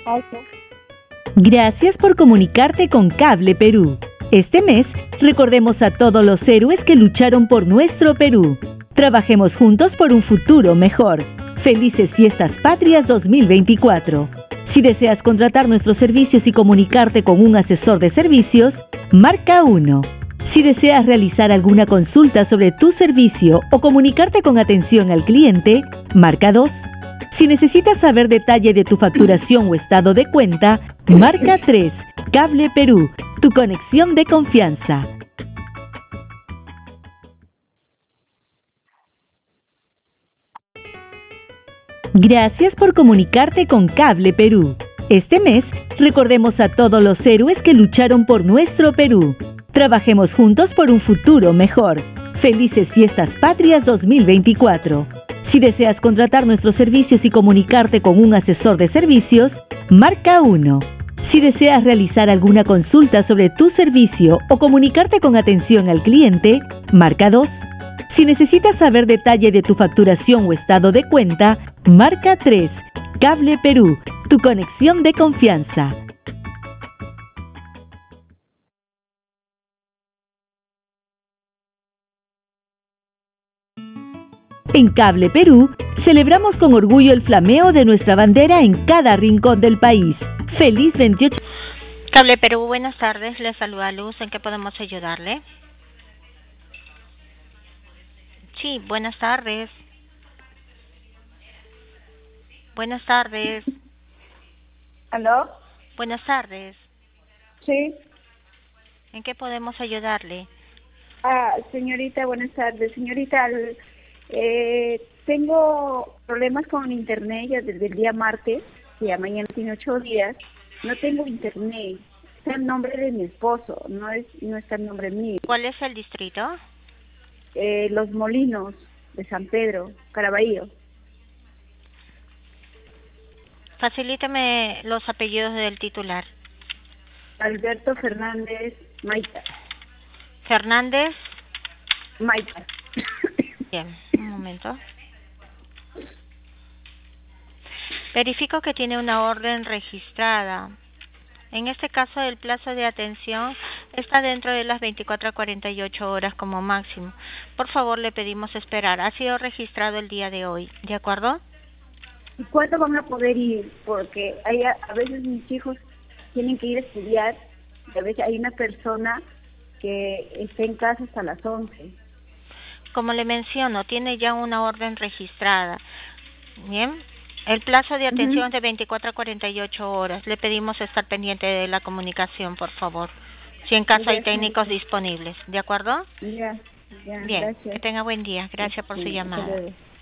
Alto. Gracias por comunicarte con Cable Perú. Este mes, recordemos a todos los héroes que lucharon por nuestro Perú. Trabajemos juntos por un futuro mejor. Felices Fiestas Patrias 2024. Si deseas contratar nuestros servicios y comunicarte con un asesor de servicios, marca 1. Si deseas realizar alguna consulta sobre tu servicio o comunicarte con atención al cliente, marca 2. Si necesitas saber detalle de tu facturación o estado de cuenta, marca 3. Cable Perú, tu conexión de confianza. Gracias por comunicarte con Cable Perú. Este mes, recordemos a todos los héroes que lucharon por nuestro Perú. Trabajemos juntos por un futuro mejor. Felices Fiestas Patrias 2024. Si deseas contratar nuestros servicios y comunicarte con un asesor de servicios, marca 1. Si deseas realizar alguna consulta sobre tu servicio o comunicarte con atención al cliente, marca 2. Si necesitas saber detalle de tu facturación o estado de cuenta, marca 3. Cable Perú, tu conexión de confianza. En Cable Perú, celebramos con orgullo el flameo de nuestra bandera en cada rincón del país. ¡Feliz 28! Cable Perú, buenas tardes. Le saluda Luz. ¿En qué podemos ayudarle? Sí, buenas tardes. Buenas tardes. ¿Aló? Buenas tardes. Sí. ¿En qué podemos ayudarle? Señorita, buenas tardes. Señorita, tengo problemas con internet ya desde el día martes, que ya mañana tiene 8 días. No tengo internet. Está el nombre de mi esposo, no está el nombre mío. ¿Cuál es el distrito? Los Molinos de San Pedro, Caraballo. Facilíteme los apellidos del titular. Alberto Fernández Maita. Fernández. Maita. Bien, un momento. Verifico que tiene una orden registrada. En este caso, el plazo de atención está dentro de las 24 a 48 horas como máximo. Por favor, le pedimos esperar. Ha sido registrado el día de hoy, ¿de acuerdo? ¿Y cuándo van a poder ir? Porque a veces mis hijos tienen que ir a estudiar, y a veces hay una persona que está en casa hasta las 11. Como le menciono, tiene ya una orden registrada. Bien. El plazo de atención es de 24 a 48 horas. Le pedimos estar pendiente de la comunicación, por favor. Si en caso hay técnicos disponibles, ¿de acuerdo? Ya, Bien, gracias. que tenga buen día. Gracias por su llamada.